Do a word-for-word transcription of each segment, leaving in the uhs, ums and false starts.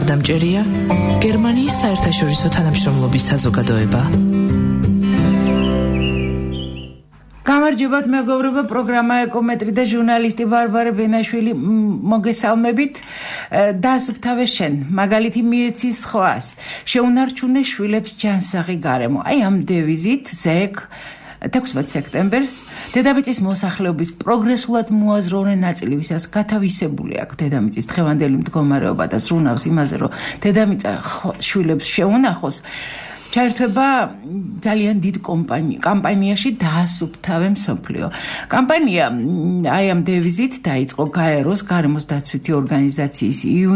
მხარდამჭერია გერმანიის საერთაშორისო თანამშრომლობის საზოგადოება. გამარჯობათ მეგობრებო, პროგრამა ეკომეტრი და ჟურნალისტი ვარვარე ბენაშვილი მოგესალმებით. დაასუფთავე შენ, მაგალითი მიეცი სხვას, შეუნარჩუნე შვილებს ჯანსაღი გარემო. აი ამ დევიზით ზეკ თექვსმეტ სექტემბერს დედამიწის მოსახლეობის პროგრესულად მოაზროვნე ნაწილი, ვისაც გათავისებული აქვს დედამიწის დღევანდელი მდგომარეობა და ზრუნავს იმაზე, რომ დედამიწა შვილებს შეუნახოს, ჩაერთვება ძალიან დიდ კამპანიაში დაასუფთავე მსოფლიო. კამპანია აი ამ დევიზით დაიწყო გაეროს გარემოს დაცვითი ორგანიზაციის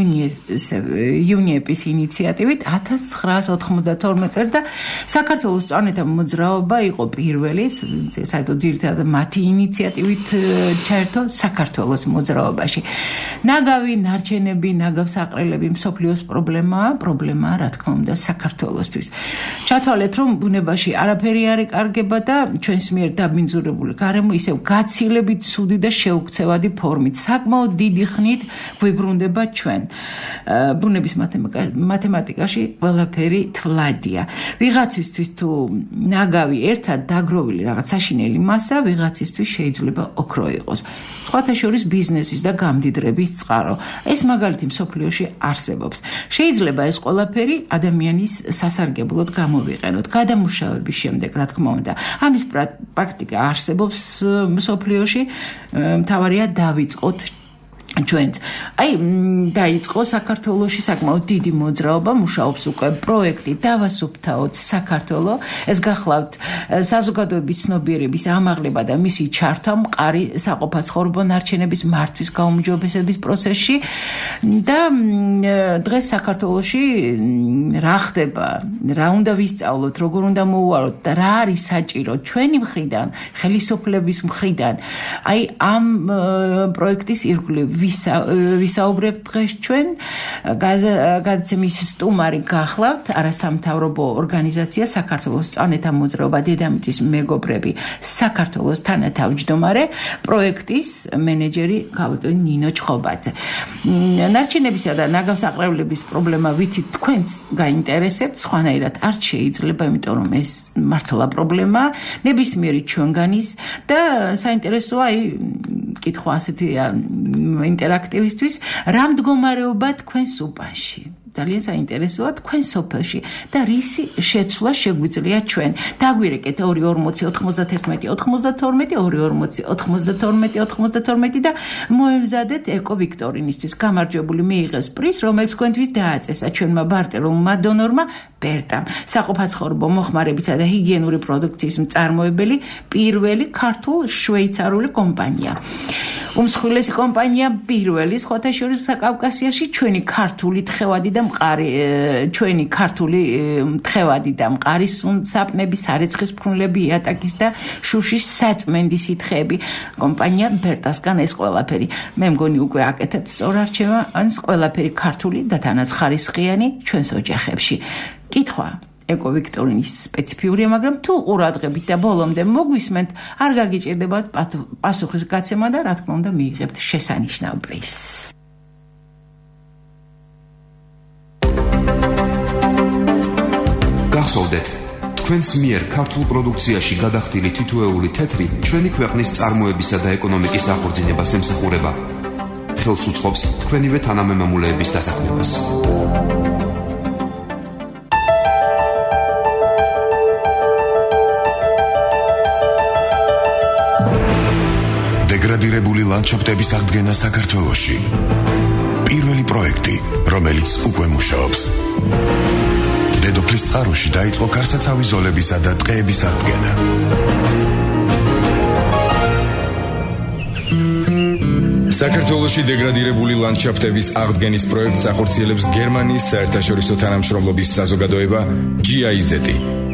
იუნიეპის ინიციატივით ათას ცხრაას ოთხმოცდათორმეტ წელს და საქართველოს წვანეთა მოძრაობა იყო პირველი, საერთოდ ძირითადად მათი ინიციატივით ჩაერთო საქართველოს მოძრაობაში. ნაგავი, ნარჩენები, ნაგავსაყრელები მსოფლიოს პრობლემაა, პრობლემაა რა თქმა უნდა საქართველოსთვის. ჩათვალეთ, რომ ბუნებაში არაფერი არ იკარგება და ჩვენს მიერ დაბინძურებული გარემო ისევ გაცილებით ცუდი და შეუქცევადი ფორმით, საკმაოდ დიდი ხნით გვიბრუნდება ჩვენ. ბუნების მათემატიკაში ყველაფერი თვლადია. ვიღაცისთვის თუ ნაგავი ერთად დაგროვილი რაღაც საშინელი მასა, ვიღაცისთვის შეიძლება ოქრო იყოს. სხვათა შორის ბიზნესის და გამდიდრების წყარო. ეს მაგალითი მსოფლიოში არსებობს. შეიძლება ეს ყველაფერი ადამიანის სასარგებლოდ გამოვიყენოთ გადამუშავების შემდეგ, რა თქმა უნდა. ამის პრაქტიკა არსებობს მსოფლიოში, მთავარია დავიწყოთ ჩვენც. აი დაიწყო საქართველოში საკმაოდ დიდი მოძრაობა, მუშაობს უკვე პროექტი დავასუფთავოთ საქართველო. ეს გახლავთ საზოგადოების ცნობიერების ამაღლება და მისი ჩართვა მყარი საყოფაცხოვრებო ნარჩენების მართვის გაუმჯობესების პროცესში და დღეს საქართველოში რა ხდება, რა უნდა ვისწავლოთ, როგორ უნდა მოვუაროთ და რა არის საჭირო ჩვენი მხრიდან, ხელისუფლების მხრიდან. აი ამ პროექტის ირგვლივ ვისაუბრებთ დღეს ჩვენ. გადაცემის სტუმარი გახლავთ არასამთავრობო ორგანიზაცია საქართველოს წვანეთა მოძრაობა დედამიწის მეგობრები საქართველოს თანათავმჯდომარე, პროექტის მენეჯერი გავუტოვი ნინო ჩხობაძე. ნარჩენებისა და ნაგავსაყრელების პრობლემა ვიცით თქვენც გაინტერესებთ, სხვანაირად არ შეიძლება, იმიტომ რომ ეს მართლა პრობლემაა ნებისმიერი ჩვენგანის და საინტერესოა აი კითხვა ასეთი ინტერაქტივისტვის, რა მდგომარეობა თქვენს უბანში? ძალიან საინტერესოა თქვენ სოფელში და რისი შეცვლა შეგვიძლია ჩვენ. დაგვირეკეთ ორი ორმოცი ოთხმოცდაერთმეტი ოთხმოცდათორმეტი ორი ორმოცი ოთხმოცდათორმეტი ოთხმოცდათორმეტი და მოემზადეთ ეკო ვიქტორინისთვის გამარჯვებული მიიღეს პრიზ, რომელიც თქვენთვის დააწესა ჩვენმა ბარტერულმა დონორმა ბერტამ, საყოფაცხოვრებო მოხმარებისა და ჰიგიენური პროდუქციის მწარმოებელი პირველი ქართულ-შვეიცარიული კომპანია. უმსხვილესი კომპანია პირველი სხვათა შორის საკავკასიაში ჩვენი ქართული თხევადი და მყარი ჩვენი ქართული თხევადი და მყარი საპნები, სარეცხის ფრუნლები, იატაკის და შუშის საწმენდის თხეები. კომპანია ბერტასგან ეს ყველაფერი. მე მგონი უკვე აკეთებთ სწორ არჩევანს, ყველაფერი ქართული და თანაც ხარისხიანი ჩვენს ოჯახებში. კითხვა ეკო ვიქტორინის სპეციფიურია, მაგრამ თუ ყურადღებით და ბოლომდე მოგვისმენთ, არ გაგიჭირდებათ პასუხის გაცემა და რა თქმა უნდა მიიღებთ შესანიშნავ პრიზს. გახსოვდეთ, თქვენს მიერ ქართულ პროდუქციაში გადახდილი თითოეული თეთრი ჩვენი ქვეყნის წარმოებისა და ეკონომიკის აღორძინებას ემსახურება. ხელს უწყობს თქვენივე თანამემამულეების დასაქმებას. დეგრადირებული ლანდშაფტების აღდგენა საქართველოში. პირველი პროექტი, რომელიც უკვე მუშაობს. დედოფლის წყაროში დაიწყო კარსაცავი ზოლებისა და ტყეების აღდგენა. საქართველოში დეგრადირებული ლანდშაფტების აღდგენის პროექტს ახორციელებს გერმანიის საერთაშორისო თანამშრომლობის საზოგადოება ჯი აი ზეტ.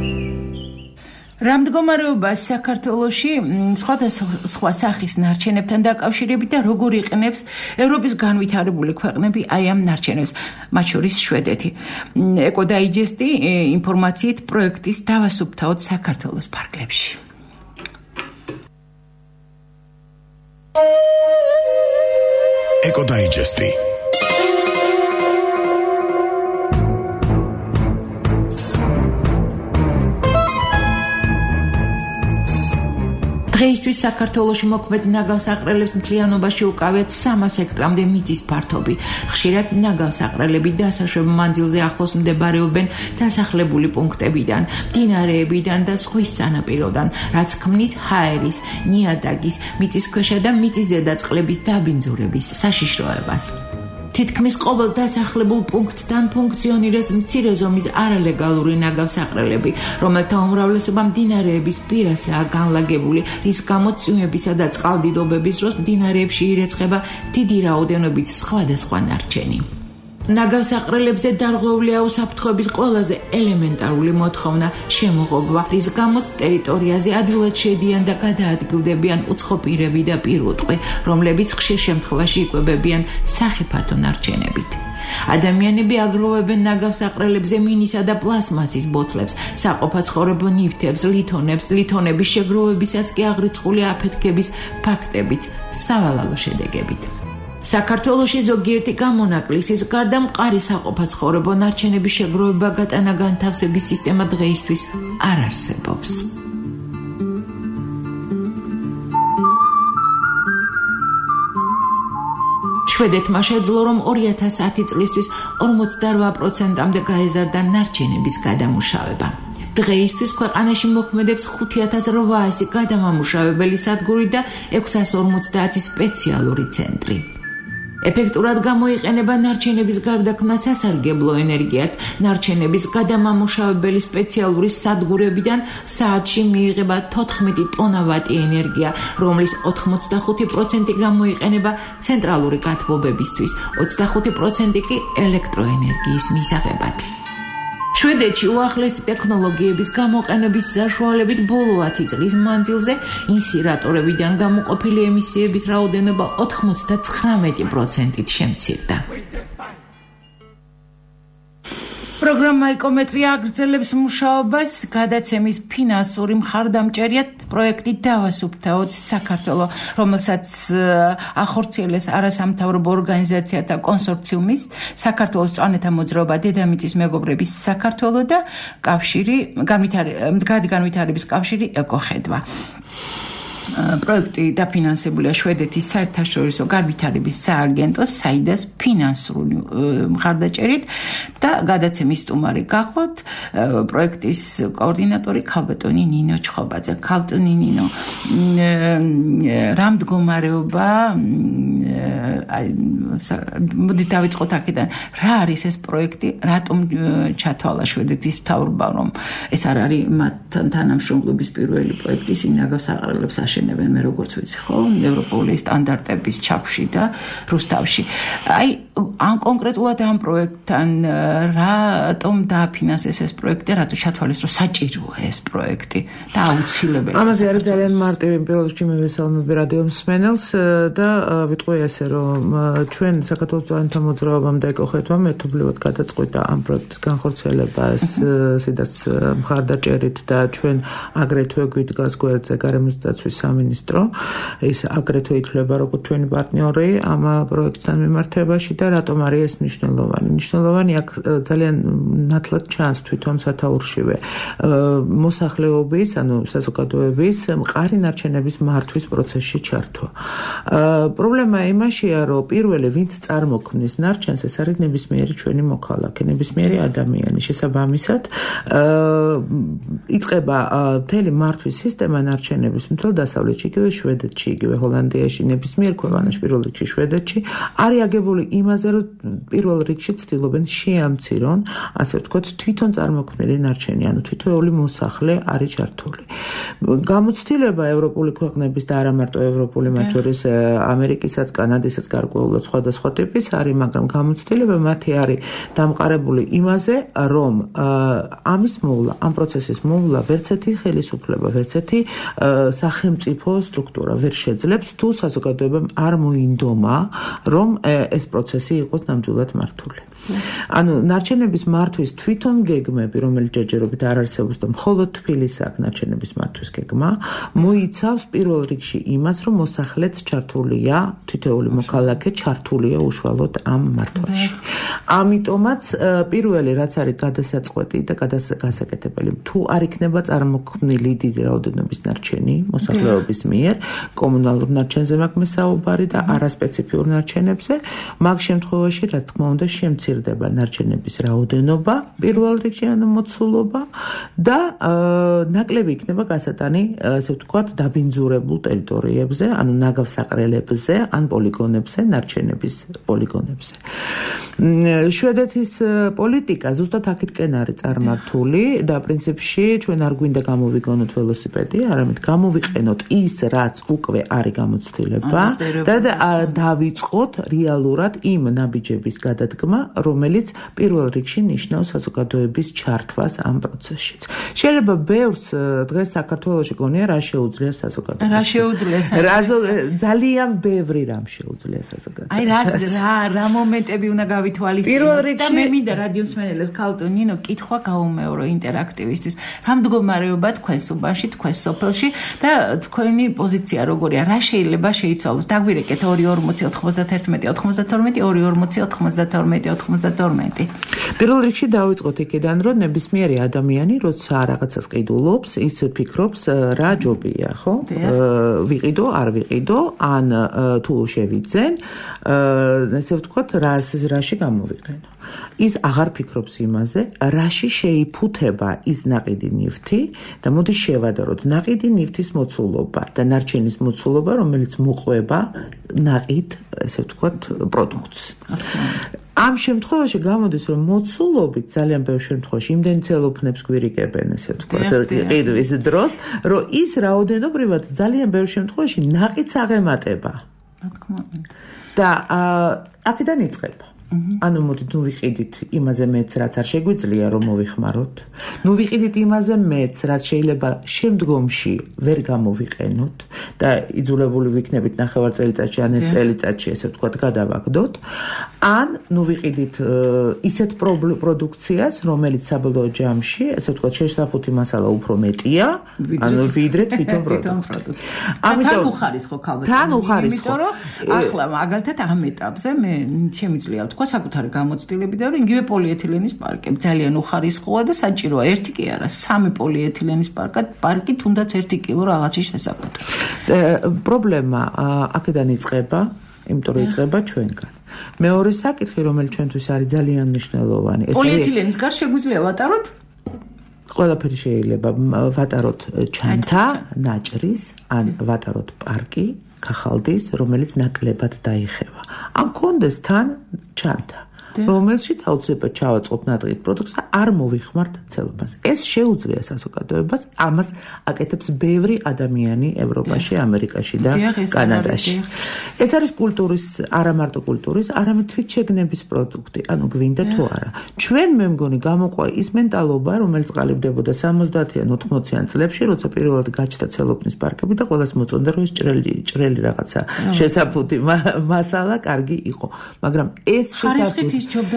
რა მდგომარეობა საქართველოში სხვადასხვა სახის ნარჩენებთან დაკავშირებით და როგორ იყენებს ევროპის განვითარებული ქვეყნები აი ამ ნარჩენებს, მათ შორის შვედეთი. ეკო დაიჯესტი ინფორმაციით პროექტის დავასუფთავოთ საქართველოს ფარგლებში. ეკო დაიჯესტი დღეისთვის საქართველოში მოქმედ ნაგავსაყრელებს მთლიანობაში უკავიათ სამას ჰექტრამდე მიწის ფართობი. ხშირად ნაგავსაყრელები დასაშვებ მანძილზე ახლოს მდებარეობენ დასახლებული პუნქტებიდან, მდინარეებიდან და ზღვის სანაპიროდან, რაც ქმნის ჰაერის, ნიადაგის, მიწისქვეშა და მიწისზედა წყლების დაბინძურების საშიშროებას. თითქმის ყოველ დასახლებულ პუნქტთან ფუნქციონირებს მცირე ზომის არალეგალური ნაგავსაყრელები, რომელთა უმრავლესობა მდინარეების პირასაა განლაგებული, რის გამოც წვიმებისა და წყალდიდობების დროს მდინარეებში ირეცხება დიდი რაოდენობით სხვადასხვა ნარჩენი. ნაგავსაყრელებზე დარღვეულია უსაფრთხოების ყველაზე ელემენტარული მოთხოვნა შემოღობა, რის გამოც ტერიტორიაზე ადვილად შედიან და გადაადგილდებიან უცხო პირები და პირუტყვი, რომლებიც ხშირ შემთხვევაში იკვებებიან სახიფათო ნარჩენებით. ადამიანები აგროვებენ ნაგავსაყრელებზე მინისა და პლასმასის ბოთლებს, საყოფაცხოვრებო ნივთებს, ლითონებს, ლითონების შეგროვებისას კი აღრიცხული აფეთქების ფაქტებით, სავალალო შედეგებით. საქართველოში ზოგიერთი გამონაკლისის გარდა მყარი საყოფაცხოვრებო ნარჩენების შეგროვება გატანა განთავსების სისტემა დღეისთვის არ არსებობს. შვედეთმა შეძლო, რომ ორი ათას ათი წლისთვის ორმოცდარვა პროცენტამდე გაეზარდა ნარჩენების გადამუშავება. დღეისთვის ქვეყანაში მოქმედებს ხუთი ათას რვაასი გადამამუშავებელი სადგური და ექვსას ორმოცდაათი სპეციალური ცენტრი. ეფექტურად გამოიყენება ნარჩენების გარდაქმნა სასარგებლო ენერგიად. ნარჩენების გადამამუშავებელი სპეციალური სადგურებიდან საათში მიიღება თოთხმეტი ტონავატი ენერგია, რომლის ოთხმოცდახუთი პროცენტი გამოიყენება ცენტრალური გათბობებისთვის, ოცდახუთი პროცენტი კი ელექტროენერგიის მისაღებად. შვედეთში უახლესი ტექნოლოგიების გამოყენების საშუალებით ბოლო ათი წლის მანძილზე ინსინერატორებიდან გამოყოფილი ემისიების რაოდენობა ოთხმოცდათხრამეტი პროცენტით შემცირდა. პროგრამა ეკომეტრია აგრძელებს მუშაობას გადაცემის ფინანსური მხარდამჭერია პროექტი დავასუფთავოთ საქართველო, რომელსაც ახორციელეს არასამთავრობო ორგანიზაციათა კონსორციუმის, საქართველოს წვანეთა მოძრაობა დედამიწის მეგობრების საქართველო და კავშირი განვითარების კავშირი ეკოხედვა. პროექტი დაფინანსებულია შვედეთის საერთაშორისო განვითარების სააგენტოს საიდას ფინანსური მხარდაჭერით და გადაცემის სტუმარი გახლავთ პროექტის კოორდინატორი ქალბატონი ნინო ჩხობაძე. ქალბატონი ნინო, რა მდგომარეობა, მოდი დავიწყოთ აქედან, რა არის ეს პროექტი, რატომ ჩათვალა შვედეთის მთავრობამ, რომ ეს არ არის მათთან თანამშრომლობის პირველი პროექტი, ისინი ნაგავსაყრელებს აშენებენ, მე როგორც ვიცი, ხო, ევროპული სტანდარტების ჩაფში და რუსთავში. აი, ამ კონკრეტულად ამ პროექტთან რატომ დააფინანსეს ეს პროექტი, რატო ჩათვალეს, რომ საჭიროა ეს პროექტი და აუცილებელი. ამაზე არის ძალიან მარტივი, პირველ რიგში მე ვესალმები რადიო მსმენელს და ვიტყვი ესე, რომ ჩვენ საქართველოს წვანეთა მოძრაობამ და ეკოხედვამ ერთობლივად გადაწყვიტა ამ პროექტის განხორციელებას სიდას მხარდაჭერით და ჩვენ აგრეთვე გვიდგას გვერდზე გარემოს დაცვის სამინისტრო, ის აგრეთვე ითვლება როგორც ჩვენი პარტნიორი ამ პროექტთან მიმართებაში და რატომ არის ეს მნიშვნელოვანი? მნიშვნელოვანი აქ ძალიან ნათლად ჩანს თვითონ სათაურშივე მოსახლეობის, ანუ საზოგადოების მყარი ნარჩენების მართვის პროცესში ჩართვა. პრობლემა იმაშია, რომ პირველი ვინც წარმოქმნის ნარჩენს, ეს არის ნებისმიერი ჩვენი მოქალაქე, ნებისმიერი ადამიანი. შესაბამისად, იწყება მთელი მართვის სისტემა ნარჩენების მთელ დასავლეთში, იგივე შვედეთში, იგივე ჰოლანდიაში, ნებისმიერ ქვეყანაში, პირველ რიგში შვედეთში, არის აგებული იმაზე, რომ პირველ რიგში ცდილობენ შეამცირონ, ასე ვთქვათ, თვითონ წარმოქმნილი ნარჩენი, ანუ თითოეული მოსახლე არის ჩართული. გამოცდილება ევროპული ქვეყნების და არა მარტო ევროპული, მათ შორის ამერიკისაც, კანადისაც გარკვეულად სხვადასხვა ტიპის არის, მაგრამ გამოცდილება მათი არის დამყარებული იმაზე, რომ ამის მოვლა, ამ პროცესის მოვლა ვერცერთი ხელისუფლება, ვერცერთი სახელმწიფო სტრუქტურა ვერ შეძლებს, თუ საზოგადოებამ არ მოინდომა, რომ ეს პროცესი იყოს ნამდვილად მართული. ანუ ნარჩენების მართვის თვითონ გეგმები, რომელიც ჯერჯერობით არ არსებობს და მხოლოდ თბილისს აქვს ნარჩენების მართვის გეგმა, მოიცავს პირველ რიგში იმას, რომ მოსახლეც ჩართულია, თითოეული მოქალაქე ჩართულია უშუალოდ ამ მართვაში. ამიტომაც პირველი რაც არის გადასაწყვეტი და გადასაკეთებელი, თუ არ იქნება წარმოქმნილი დიდი რაოდენობის ნარჩენი მოსახლეობის მიერ, კომუნალურ ნარჩენზე მაქვს მესაუბარი და არასპეციფიურ ნარჩენებზე, მაგ შემთხვევაში, რა თქმა უნდა, შემცირდება ნარჩენების რაოდენობა, პირველ რიგში ანუ მოცულობა და ნაკლები იქნება გასატანი, ასე ვთქვათ, დაბინძურებულ ტერიტორიებზე, ანუ ნაგავსაყრელებზე, ან პოლიგონებზე, ნარჩენების პოლიგონებზე. შვედეთის პოლიტიკა ზუსტად აქეთკენ არის წარმართული და პრინციპში ჩვენ არ გვინდა გამოვიგონოთ ველოსიპედი, არამედ გამოვიყენოთ ის, რაც უკვე არის გამოცდილება და დავიწყოთ რეალურად იმ ნაბიჯების გადადგმა, რომელიც პირველ რიგში ნიშნავს საზოგადოების ჩართვას ამ პროცესშიც. შეიძლება ბევრს დღეს საქართველოში გონია რა შეუძლია საზოგადოებას. რა შეუძლია საზოგადოებას? ძალიან ბევრი რამ შეუძლია საზოგადოებას. აი რა რა რა მომენტები უნდა გავითვალისწინოთ და მე მინდა რადიო მსმენელებს ქალტო ნინო კითხვა გაუმეორო ინტერაქტივისტვის. რა მდგომარეობა თქვენს უბანში, თქვენს სოფელში და თქვენი პოზიცია როგორია? რა შეიძლება შეიცვალოს? დაგვირეკეთ ორი ორმოცი ოთხმოცდაერთმეტი ოცდათორმეტი ორი ორმოცი ოთხმოცდათორმეტი ოცდათორმეტი. პირველ რიგში დავიწყოთ იქიდან, რომ ნებისმიერი ადამიანი, როცა რაღაცას ყიდულობს, ის ფიქრობს, რა ჯობია, ხო? ვიყიდო, არ ვიყიდო, ან თუ შევიძენ, ესე ვთქვათ, რაში გამოვიყენო. ის აღარ ფიქრობს იმაზე, რაში შეიფუთება ის ნაყიდი ნივთი და მოდი შევადაროთ ნაყიდი ნივთის მოცულობა და ნარჩენის მოცულობა, რომელიც მოყვება ნაყიდ, ესე ვთქვათ, პროდუქტს. ამ შემთხვევაში გამოდის, რომ მოცულობით ძალიან ბევრ შემთხვევაში იმდენი ცელოფნებს გვირიგებენ, ესე ვთქვათ, ყიდვის დროს, რომ ის რაოდენობრივად ძალიან ბევრ შემთხვევაში ნაყიდს აღემატება. და აქედან იწყება. ანუ მოდით ნუ ვიყიდით იმაზე მეც რაც არ შეგვიძლია რომ მოვიხმაროთ. ნუ ვიყიდით იმაზე მეც რაც შეიძლება შემდგომში ვერ გამოვიყენოთ და იძულებული ვიქნებით ნახევარ წელიწადში ან ერთ წელიწადში ესე ვთქვათ გადავაგდოთ. ან ნუ ვიყიდით ისეთ პროდუქციას, რომელიც საბოლოო ჯამში, ესე ვთქვათ, შესაფუთი მასალა უფრო მეტია, ანუ ვიდრე თვითონ პროდუქტი. ამიტომ თან უხარისხო ქალბატონი. თან უხარისხო. იმიტომ რომ ახლა მაგალითად ამ ეტაპზე მე შემიძლია ვთქვა საკუთარი გამოცდილები და რომ იგივე პოლიეთილენის პარკები ძალიან უხარისხოა და საჭიროა ერთი კი არა, სამი პოლიეთილენის პარკა, პარკი თუნდაც ერთი კილო რაღაცის შესაფუთი. პრობლემა აქედან იწყება, იმიტომ რომ იწყება ჩვენგან. მეორე საკითხი, რომელიც ჩვენთვის არის ძალიან მნიშვნელოვანი, ეს პოლიეთილენის გარშ შეგვიძლია ვატაროთ? ყველაფერი შეიძლება ვატაროთ ჩანთა, ნაჭრის, ან ვატაროთ პარკი, ქახალდის, რომელიც ნაკლებად დაიხევა. ამ კონდეს თან ჩანთა, რომელშიც აუცილებლად ჩავაწყობ ნატყიდ პროდუქტს და არ მოვიხმართ ცელოფანს. ეს შეუძლია საზოგადოებას, ამას აკეთებს ბევრი ადამიანი ევროპაში, ამერიკაში და კანადაში. ეს არის კულტურის, არა მარტო კულტურის, არამედ თვითშეგნების პროდუქტი, ანუ გვინდა თუ არა. ჩვენ მე მგონი გამოყვა ის მენტალობა, რომელიც ყალიბდებოდა სამოცდაათიან ოთხმოციან წლებში, როცა პირველად გაჩნდა ცელოფნის პარკები და ყველას მოწონდა, რომ ეს ჭრელი, ჭრელი რაღაცა შესაფუთი მასალა კარგი იყო. მაგრამ ეს შესაფუთი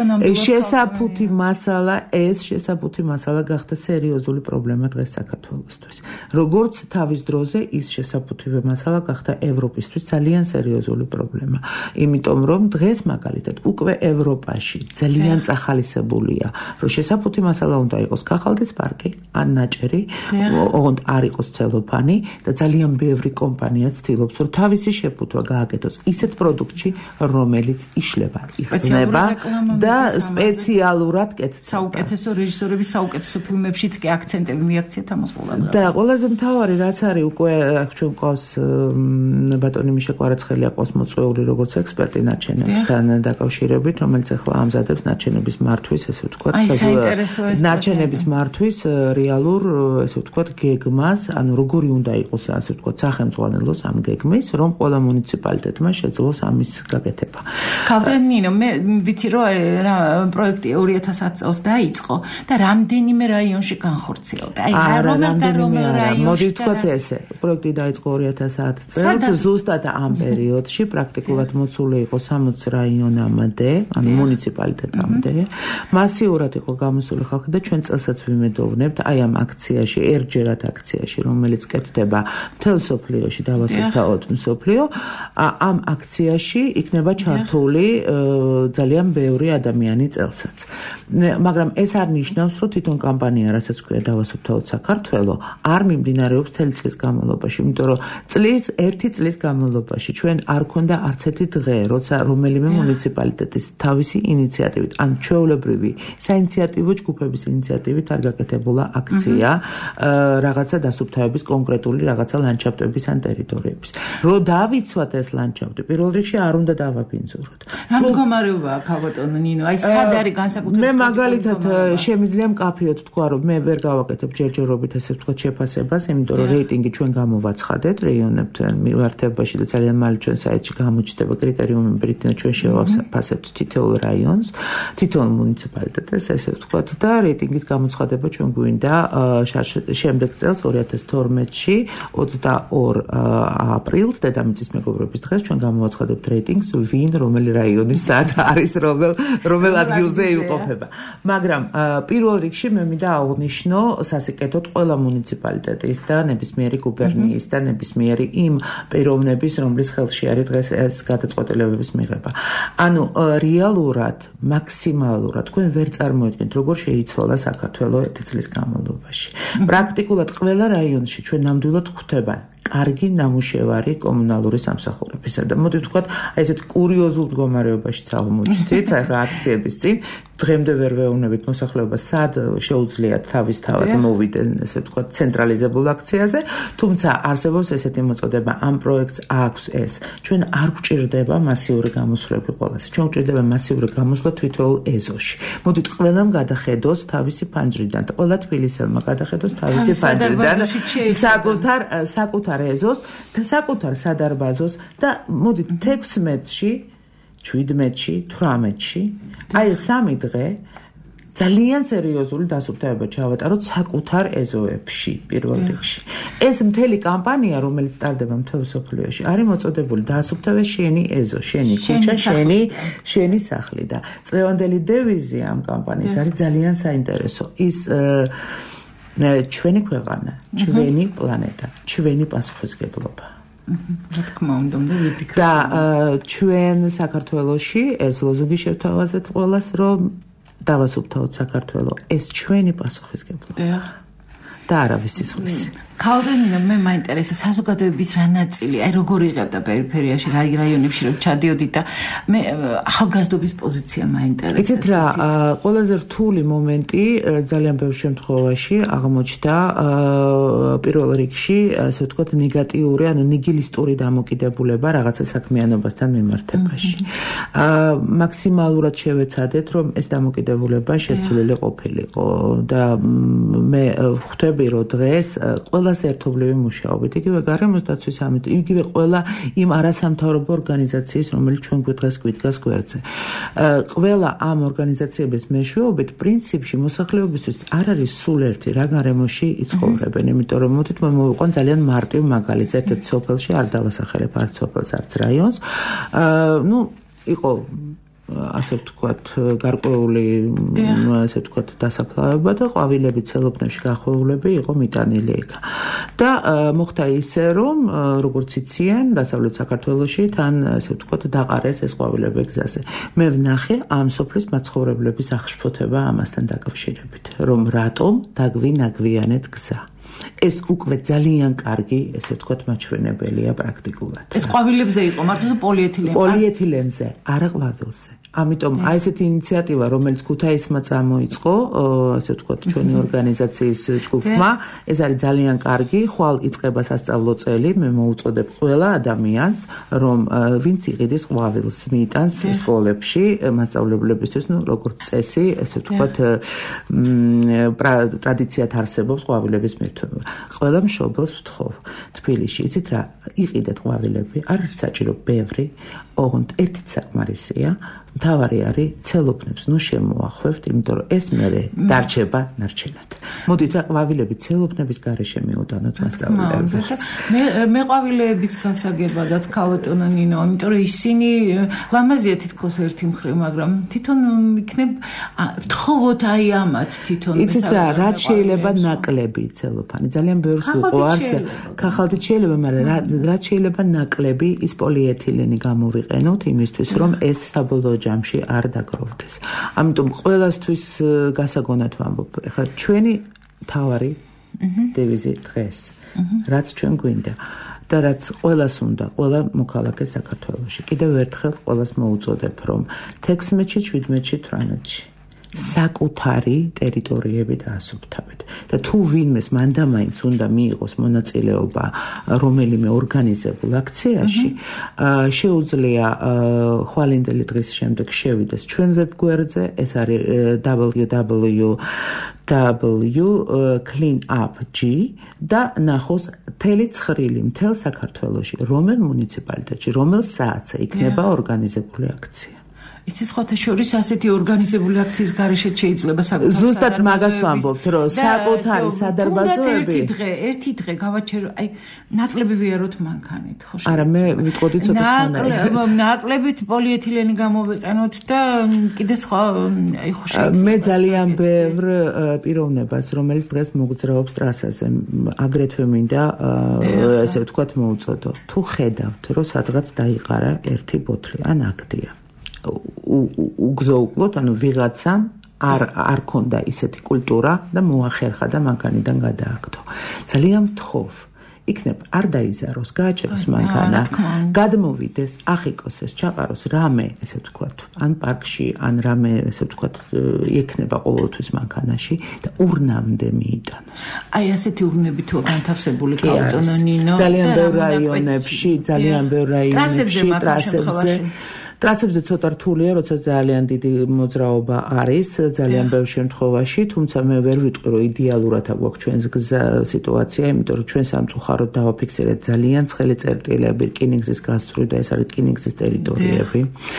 შესაფუთი მასალა, ეს შესაფუთი მასალა გახდა სერიოზული პრობლემა დღეს საქართველოსთვის. როგორც თავის დროზე ის შესაფუთივე მასალა გახდა ევროპისთვის ძალიან სერიოზული პრობლემა. იმიტომ რომ დღეს მაგალითად უკვე ევროპაში ძალიან წახალისებულია, რომ შესაფუთი მასალა უნდა იყოს ქახალდის პარკი, ან ნაჭერი, ოღონდ არ იყოს ცელოფანი და ძალიან ბევრი კომპანია ცდილობს, რომ თავისი შეფუთვა გააკეთოს ისეთ პროდუქტში, რომელიც იშლება, იხსნება და სპეციალურად კეთდება. საუკეთესო რეჟისორების საუკეთესო ფილმებშიც კი აქცენტები მიაქციათ ამას ყველად. და ყველაზე მთავარი რაც არის უკვე ჩვენ ყავს ბატონი მიშა კვარაცხელია ყავს მოწვეული როგორც ექსპერტი ნარჩენებთან დაკავშირებით, რომელიც ახლა ამზადებს ნარჩენების მართვის, ესე ვთქვათ, ნარჩენების მართვის რეალურ, ესე ვთქვათ, გეგმას, ანუ როგორი უნდა იყოს, ასე ვთქვათ, სახელმწიფოს ამ გეგმის, რომ ყველა მუნიციპალიტეტმა შეძლოს ამის გაკეთება. ქალბატონი ნინო, მე ვიცი რომ რა პროექტი ორი ათას ათი წელს დაიწყო და რამდენიმე რაიონში განხორციელდა. აი რომელ და რომელ რაიონში. მოდი ვთქვათ ესე, პროექტი დაიწყო ორი ათას ათი წელს, ზუსტად ამ პერიოდში პრაქტიკულად მოცული იყო სამოცი რაიონამდე, ანუ მუნიციპალიტეტამდე. მასიურად იყო გამოსული ხალხი და ჩვენ წელსაც ვიმედოვნებთ აი ამ აქციაში, ერთჯერად აქციაში, რომელიც კეთდება მთელ მსოფლიოში, დავასუფთავოთ მსოფლიო, ამ აქციაში იქნება ჩართული ძალიან ბევრი ადამიანი წელსაც. მაგრამ ეს არ ნიშნავს, რომ თვითონ კამპანია, რასაც ქვია დავასუფთავოთ საქართველო, არ მიმდინარეობს მთელი წლის განმავლობაში, იმიტომ რომ წლის ერთი წლის განმავლობაში ჩვენ არ ქონდა არც ერთი დღე, როცა რომელიმე მუნიციპალიტეტის თავისი ინიციატივით, ან ჩვეულებრივი საინიციატივო ჯგუფების ინიციატივით არ გაკეთებულა აქცია რაღაცა დასუფთავების კონკრეტული რაღაცა ლანდშაფტების ან ტერიტორიების. რომ დავიცვათ ეს ლანდშაფტი, პირველ რიგში არ უნდა დავაბინძუროთ. რა მდგომარეობაა ქალბატონო ნინო? აი სად არის განსაკუთრებით? მე მაგალითად შემიძლია მკაფიოდ თქვა, რომ მე ვერ გავაკეთებ ჯერჯერობით ესე ვთქვათ შეფასებას, იმიტომ რომ რეიტინგი ჩვენ გამოვაცხადეთ რეიონებთან მიმართებაში და ძალიან მალე ჩვენ საიტში გამოჩნდება კრიტერიუმები, რითაც ჩვენ შევაფასებთ თითოეულ რაიონს, თითოეულ მუნიციპალიტეტს, ესე ვთქვათ და რეიტინგის გამოცხადება ჩვენ გვინდა შემდეგ წელს ორი ათას თორმეტში ოცდაორ აპრილს დედამიწის მეგობრობის დღეს ჩვენ გამოვაცხადებთ რეიტინგს, ვინ რომელი რაიონის სად არის, რომელ რომელ ადგილზე იმყოფება. მაგრამ პირველ რიგში მე მინდა აღვნიშნო სასიკეთოდ ყველა მუნიციპალიტეტის და ნებისმიერი გუბერნიის და ნებისმიერი იმ პიროვნების, რომლის ხელში არის დღეს ეს გადაწყვეტილებების მიღება. ანუ რეალურად, მაქსიმალურად თქვენ ვერ წარმოიდგენთ, როგორ შეიცვალა საქართველო ერთი წლის განმავლობაში. პრაქტიკულად ყველა რაიონში ჩვენ ნამდვილად ხვდება კარგი ნამუშევარი კომუნალური სამსახურებისა და მოდი ვთქვათ, აი ესეთ კურიოზულ მდგომარეობაშიც აღმოჩნდით, ახლა აქციების წინ დღემდე ვერ ვეუბნებით მოსახლეობას, სად შეუძლიათ თავისთავად მოვიდნენ, ესე ვთქვათ, ცენტრალიზებულ აქციაზე, თუმცა არსებობს ესეთი მოწოდება, ამ პროექტს აქვს ეს. ჩვენ არ გვჭირდება მასიური გამოსვლები ყველასი. ჩვენ გვჭირდება მასიური გამოსვლა თითოეულ ეზოში. მოდით ყველამ გადახედოს თავისი ფანჯრიდან, ყველა თბილისელმა გადახედოს თავისი ფანჯრიდან საკუთარ საკუთარ ეზოს და საკუთარ სადარბაზოს და მოდით თექვსმეტში, შვიდმეტში, თვრამეტში, აი სამი დღე ძალიან სერიოზული დასუფთავება ჩავატაროთ საკუთარ ეზოებში პირველ რიგში. ეს მთელი კამპანია, რომელიც ტარდება მთელ მსოფლიოში, არის მოწოდებული დაასუფთავე შენი ეზო, შენი ქუჩა, შენი შენი სახლი და წლევანდელი დევიზი ამ კამპანიის არის ძალიან საინტერესო. ის ჩვენი ქვეყანა, ჩვენი პლანეტა, ჩვენი პასუხისგებლობა. რა თქმა უნდა, უნდა ვიფიქროთ. და ჩვენ საქართველოში ეს ლოზუნგი შევთავაზეთ ყველას, რომ დავასუფთავოთ საქართველო, ეს ჩვენი პასუხისგებლობა. და არავის სისხლისი. ქალბატონო, მე მაინტერესებს საზოგადოების რა ნაწილი, აი როგორ იღებდა პერიფერიაში, რა რაიონებში რომ ჩადიოდით და მე ახალგაზრდობის პოზიცია მაინტერესებს. იცით რა, ყველაზე რთული მომენტი ძალიან ბევრ შემთხვევაში აღმოჩნდა პირველ რიგში, ასე ვთქვათ, ნეგატიური, ანუ ნიგილისტური დამოკიდებულება რაღაცა საქმიანობასთან მიმართებაში. მაქსიმალურად შევეცადეთ, რომ ეს დამოკიდებულება შეცვლილი ყოფილიყო და მე ხვდები, რომ დღეს ყველას ერთობლივი მუშაობით, იგივე გარემოს დაცვის სამიტი, იგივე ყველა იმ არასამთავრობო ორგანიზაციის, რომელიც ჩვენ დღეს გვიდგას გვერდზე. ყველა ამ ორგანიზაციების მეშვეობით პრინციპში მოსახლეობისთვის არ არის სულ ერთი რა გარემოში იცხოვრებენ, იმიტომ რომ მოდით მე მოვიყვან ძალიან მარტივ მაგალითს, ერთ-ერთ სოფელში არ დავასახელებ არც სოფელს, არც რაიონს. ნუ იყო ასე ვთქვათ, გარკვეული ასე ვთქვათ, დასაფლავება და ყვავილები ცელოფნებში გახვეულები იყო მიტანილი იქ. და მოხდა ისე, რომ როგორც იციან, დასავლეთ საქართველოში თან ასე ვთქვათ, დაყარეს ეს ყვავილები გზაზე. მე ვნახე ამ სოფლის მაცხოვრებლების აღშფოთება ამასთან დაკავშირებით, რომ რატომ დაგვინაგვიანეთ გზა. ეს უკვე ძალიან კარგი, ესე ვთქვათ, მაჩვენებელია პრაქტიკულად. ეს ყვავილებზე იყო მარტო და პოლიეთილენზე? პოლიეთილენზე, არა ყვავილზე. ამიტომ აი ესეთი ინიციატივა, რომელიც ქუთაისმა წამოიწყო, ასე ვთქვათ, ჩვენი ორგანიზაციის ჯგუფმა, ეს არის ძალიან კარგი, ხვალ იწყება სასწავლო წელი, მე მოუწოდებ ყველა ადამიანს, რომ ვინც იყიდეს ყვავილს, მიიტანს სკოლებში მასწავლებლებისთვის, ნუ როგორც წესი, ასე ვთქვათ, ტრადიციად არსებობს ყვავილების მირთვება. ყველა მშობელს ვთხოვ, თბილისში, იცით რა, იყიდეთ ყვავილები, არ არის საჭირო ბევრი, ოღონდ ერთით საკმარისია. მთავარი არის ცელოფნებს ნუ შემოახვევთ, იმიტომ რომ ეს მერე დარჩება ნარჩენად. მოდით რა ყვავილები ცელოფნების გარეშე მიუტანოთ მასწავლებლებს. მე მე ყვავილების გასაგებადაც ქალბატონო ნინო, იმიტომ რომ ისინი ლამაზია თითქოს ერთი მხრივ, მაგრამ თვითონ იქნებ ვთხოვოთ აი ამათ თვითონ იცით რა, რაც შეიძლება ნაკლები ცელოფანი, ძალიან ბევრს უყვარს. ქაღალდით შეიძლება, მაგრამ რაც შეიძლება ნაკლები ის პოლიეთილენი გამოვიყენოთ იმისთვის, რომ ეს საბოლოო ჯამში არ დაგროვდეს. ამიტომ ყველასთვის გასაგონად ვამბობ, ეხლა ჩვენი თავარი დევიზი დღეს, რაც ჩვენ გვინდა და რაც ყველას უნდა, ყველა მოქალაქე საქართველოში. კიდევ ერთხელ ყველას მოუწოდებ, რომ თექვსმეტში, შვიდმეტში, თვრამეტში საკუთარი ტერიტორიები დაასუფთავეთ. და თუ ვინმეს მანდამაინც უნდა მიიღოს მონაწილეობა რომელიმე ორგანიზებულ აქციაში, შეუძლია ხვალინდელი დღის შემდეგ შევიდეს ჩვენ ვებგვერდზე, ეს არის double-u double-u double-u dot clean up g და ნახოს მთელი ცხრილი მთელ საქართველოში, რომელ მუნიციპალიტეტში, რომელ საათზე იქნება ორგანიზებული აქცია. იცის ხოთა შორის ასეთი ორგანიზებული აქციის გარეშე შეიძლება საკუთარ ზუსტად მაგას ვამბობთ, რომ საკუთარი სადარბაზოები ერთი დღე, ერთი დღე გავაჩერო, აი ნაკლები ვიაროთ მანქანით, ხო შე? არა, მე ვიტყოდი ცოტა სხვანაირად. ნაკლებით პოლიეთილენი გამოვიყენოთ და კიდე სხვა აი ხო შეიძლება. მე ძალიან ბევრ პიროვნებას, რომელიც დღეს მოგძრაობს ტრასაზე, აგრეთვე მინდა ესე ვთქვათ მოუწოდო. თუ ხედავთ, რომ სადღაც დაიყარა ერთი ბოთლი ან აქტია. უგზოუკლოთ, ანუ ვიღაცამ არ არ ქონდა ისეთი კულტურა და მოახერხა და მანქანიდან გადააგდო. ძალიან ვთხოვ, იქნებ არ დაიზაროს, გააჩეროს მანქანა, გადმოვიდეს, ახიკოსეს, ჩაყაროს რამე, ესე ვთქვათ, ან პარკში, ან რამე, ესე ვთქვათ, იქნება ყოველთვის მანქანაში და ურნამდე მიიტანოს. აი ასეთი ურნები თუ განთავსებული ქალბატონო ნინო, ძალიან ბევრ რაიონებში, ძალიან ბევრ რაიონებში, ტრასებზე ტრასებზე ცოტა რთულია, როცა ძალიან დიდი მოძრაობა არის, ძალიან ბევრ შემთხვევაში, თუმცა მე ვერ ვიტყვი, რომ იდეალურად აგვაქვს ჩვენს სიტუაცია, იმიტომ რომ ჩვენ სამწუხაროდ დავაფიქსირეთ ძალიან ცხელი წერტილები რკინიგზის გასწვრივ და ეს არის რკინიგზის ტერიტორიები.